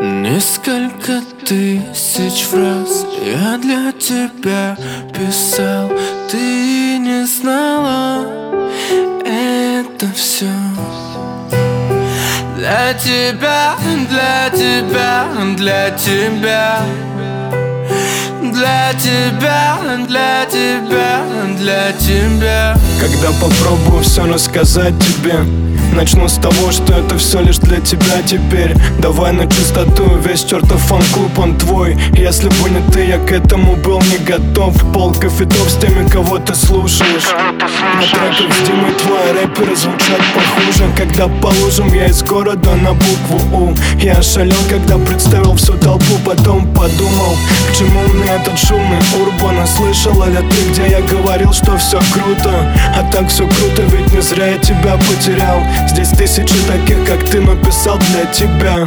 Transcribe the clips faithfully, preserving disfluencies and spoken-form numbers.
Несколько тысяч фраз я для тебя писал. Ты не знала, это все для тебя, для тебя, для тебя, для тебя, для тебя, для тебя. Когда попробую все рассказать тебе, начну с того, что это все лишь для тебя теперь. Давай на чистоту, весь чертов фан-клуб он твой. Если бы не ты, я к этому был не готов. Пол кофетов с теми, кого ты слушаешь. На треках с Димой твои рэперы звучат похуже. Когда по лужам я из города на букву У. Я ошалел, когда представил всю толпу. Потом подумал, к чему мне этот шумный урбан. А слышала ли ты, где я говорил, что все круто? А так все круто, ведь не зря я тебя потерял. Здесь тысячи таких, как ты, написал для тебя.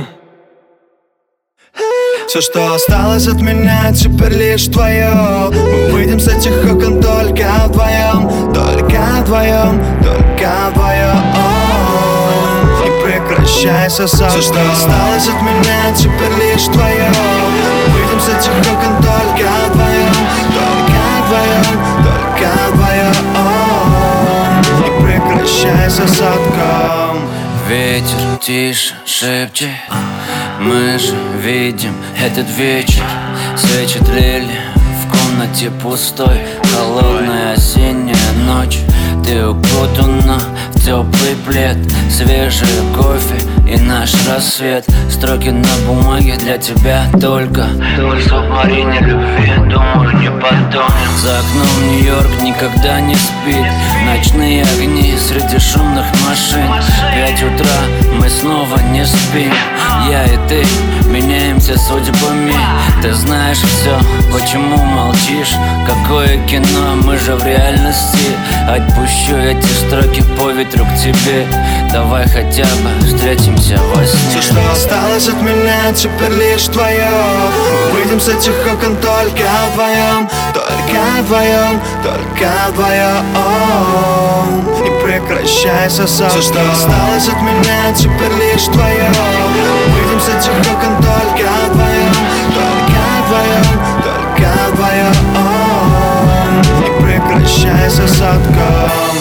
Все, что осталось от меня, теперь лишь твое. Мы выйдем с этих окон только вдвоем, только вдвоем, только вдвоем. Не прекращай сосаться. Все, что осталось от меня, теперь лишь твое. Мы выйдем с этих окон только вдвоем, только вдвоем, только вдвоем. Не прекращай сосадком. Ветер тише шепчет, мы же видим этот вечер. Свечи тлели в комнате пустой. Холодная осенняя ночь. Ты укутана в теплый плед. Свежий кофе и наш рассвет. Строки на бумаге для тебя только. Мы в субмарине любви, думаю, не потонем. За окном Нью-Йорк никогда не спит. Ночные огни среди шумных машин. Пять утра, мы снова не спим. Я и ты меняемся судьбами. Ты знаешь все, почему молчишь? Какое кино, мы же в реальности. Отпущу эти строки по ветру к тебе. Давай хотя бы встретимся во сне. Все, что осталось от меня, теперь лишь твое. Выйдем с этих окон только вдвоем, только вдвоем, только вдвоем. Не прекращай сосаться. Все, что осталось от меня, теперь лишь твое. Выйдем с этих окон только вдвоем, только вдвоем, только вдвоем. Не прекращай сосадком.